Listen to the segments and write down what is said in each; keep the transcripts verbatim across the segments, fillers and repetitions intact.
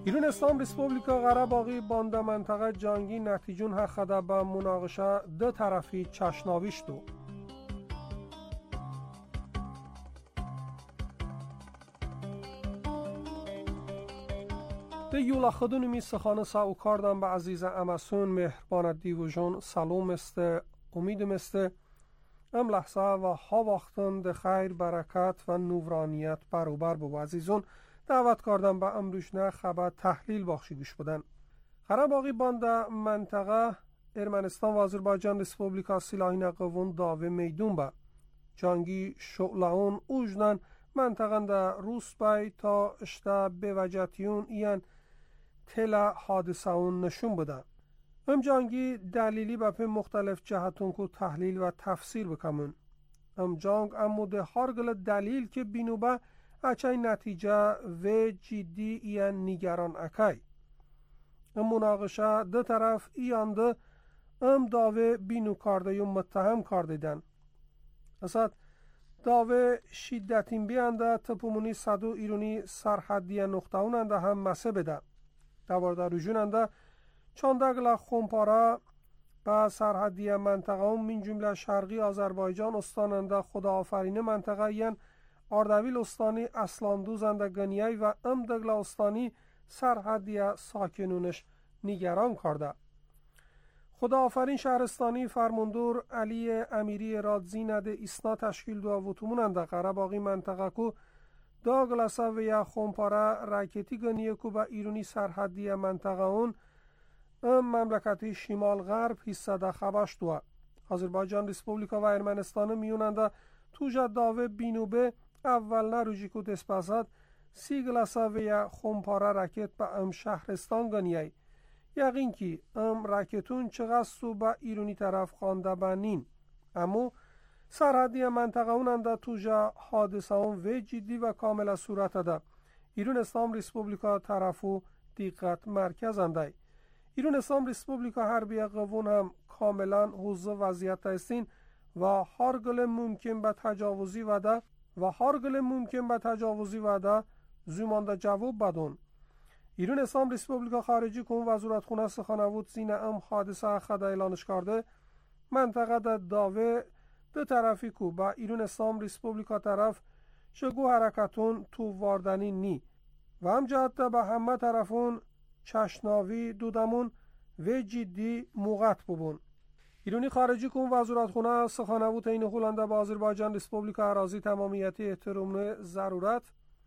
ایران اسلام ریسپوبلیکا قره‌باغی بانده منطقه جنگی نتیجون حقده به مناقشه دو طرفی چشناویشتو. ده یولا خودونو می سخانه ساو کاردم به عزیز امسون مهربان دیوژون سلام است امیدم است ام لحظه و ها وقتن ده خیر برکت و نورانیت بروبر بو عزیزون دعوت کردم به امروشنه خبر تحلیل بخشی گوش بدن. قره‌باغی بانده منطقه ارمنستان و آذربایجان ریسپوبلیکا سیلاهی قوون داوه میدون با جنگی شعلهون اوجدن منطقه ده روس بای تا اشته بوجتیون این تل حادثه اون نشون بده. ام جنگی دلیلی با پی مختلف جهتون کو تحلیل و تفسیر بکمون. ام جنگ اموده هرگل دلیل که بینو با اچای نتیجه و جدی این نیگران اکای. ام مناقشه دو طرف ایان ده ام داوه بینو کرده یا متهم کرده دن. اصلا داوه شدتین بیانده تپومونی صدو ایرونی سرحدی نقطهوننده هم مسه بده. دوارده روژوننده چاندگل خونپاره به سرحدی منطقه هم من جمله شرقی آذربایجان استاننده خداآفرین منطقه ین اردویل استانی اصلاندوزنده گنیای و ام دگل استانی سرحدی ساکنونش نگران کرده. خداآفرین شهرستانی فرماندور علی امیری رادزینده ایسنا تشکیل دو وطموننده قره‌باغی منطقه کو داگلسا و یا خونپاره راکتی گنیه کو با ایرونی سرحدی منطقه اون ام مملکتی شمال غرب حصه ده خبش دو. آذربایجان ریسپوبلیکا و ارمنستان میوننده توجه داوه بینوبه اول نروجی کو دسپاسد سی گلسا و یا خونپاره راکت با ام شهرستان گنیه یقین که ام راکتون چقدر سو با ایرونی طرف خوانده بانین امو سرحدی منطقه اوننده توجه حادثه اون و جدی و کامل صورت ده. ایران اسلام ریسپوبلیکا طرفو دقت مرکز انده. ایران اسلام ریسپوبلیکا حربی قوون هم کاملا حوزه وضعیت استین و هر گل ممکن به تجاوزی وده و هر گل ممکن به تجاوزی وده زمانده جواب بدون. ایران اسلام ریسپوبلیکا خارجی کن وزارت خونه سخنوود زین ام حادثه خدا اعلانش کرده منطقه ده داوه دو طرفی کو با ایران اسلام ریسپوبلیکا طرف شگو حرکتون تو واردنی نی و هم جهت به همه طرفون چشناوی دودمون و جدی موقت ببون. ایرانی خارجی کن وزارت خونه سخنوود این هولنده با آذربایجان ریسپوبلیکا اراضی تمامیتی احترام ضرورت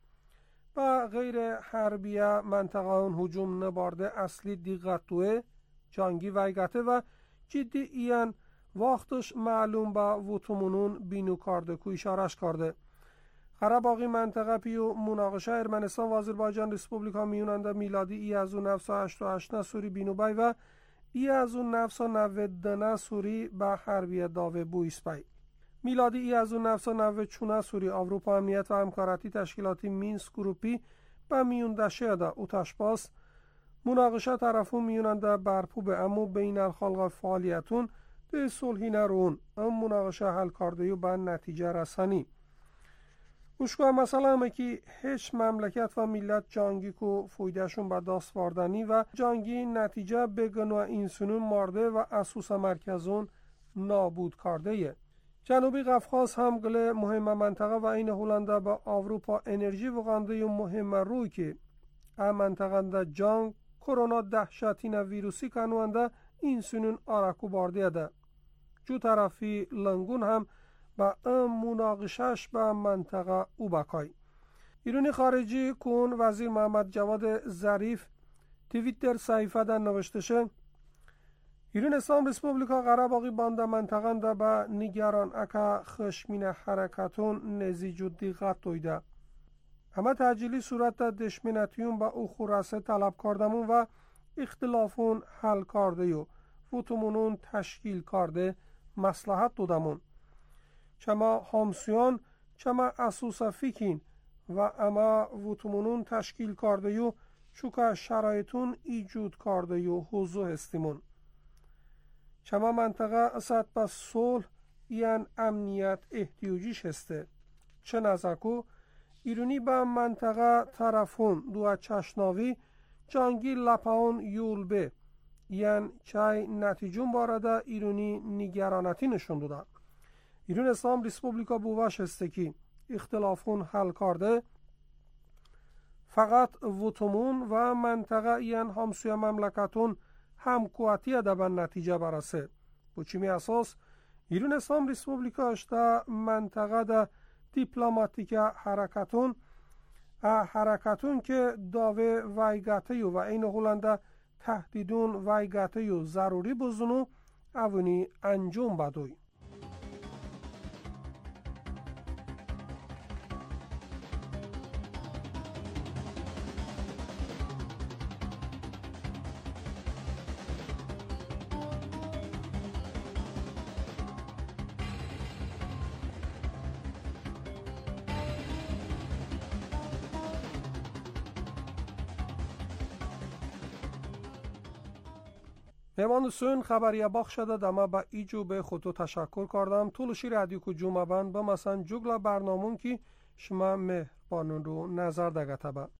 با غیر حربیه منطقه اون هجوم نبارده اصلی دقت دوه جنگی ویگته و جدی این وقتش معلوم با وطمونون بینو کرده که اشارش کرده. قره‌باغی منطقه پیو مناقشه ارمنستان و آذربایجان ریسپوبلیکا میوننده میلادی ای از اون نفس و هشت و هشت سوری بینو بای و ای از اون نفس و نوید دنه سوری با حربیه داوه بویس بای. میلادی ای از اون نفس و نوید چونه سوری اروپا امنیت و همکارتی تشکیلاتی مینسک گروپی با میونده شده او تشباس مناقشه طرفون میوننده برپو به امو بین الخلق فعالیتون ده صلحی نرون ام مناقشه حل کرده و به نتیجه رسانی. اوشکا مثلا همه که هیچ مملکت و ملت جنگی که فویدهشون به دست واردنی و جنگی نتیجه بگن و اینسونون مارده و اسوس مرکزون نابود کرده. جنوبی قفقاز هم گله مهم منطقه و این هولنده با اروپا انرژی وقانده و مهم روی که ام منطقه ده جنگ کرونا دهشتین ویروسی کنونده اینسونون آرکو بارده ده. جو طرفی لنگون هم با ام مناقشش به منطقه او بکای. ایرانی خارجی کن وزیر محمد جواد ظریف توییتر صحیفه در نوشتشه ایران اسلام ریسپوبلیکا قره‌باغی بانده منطقه ده به نگران اکا خشمین حرکتون نزیج و دقت دویده. همه تحجیلی صورت ده دشمنتیون با او خورسه طلب کردمون و اختلافون حل کرده و وطمونون تشکیل کرده مصلحت دودمون. چما همسیان چما اسوسا فیکین و اما وطمونون تشکیل کرده و چوکا شرایطون ایجود کرده و حضور استیمون. چما منطقه اسد با صلح این امنیت احتیاجیش هسته. چه نزاکو ایرانی با منطقه طرفون دو چشناوی جانگی لپاون یولبه یعن چای نتیجون بارده ایرونی نگرانتی نشون داده. ایرون اسلام ریسپوبلیکا بوواش هسته اختلافون حل کرده فقط وطمون و منطقه یعن همسوی مملکتون همکواتی ده به نتیجه برسه. بو چیمی اساس ایرون اسلام ریسپوبلیکا اشتا منطقه ده دیپلماتیک حرکتون حرکتون که داوه وایگاته و این هولنده تهدیدون وایگاته و ضروری بزنو اونی انجام بدوی. مهمان سون خبریه باخ شده دما با ایجو به خودتو تشکر کردم. طولشی رادیو کو جمعه بند با مثلا جگل برنامون که شما مهربانون رو نظر دگته با.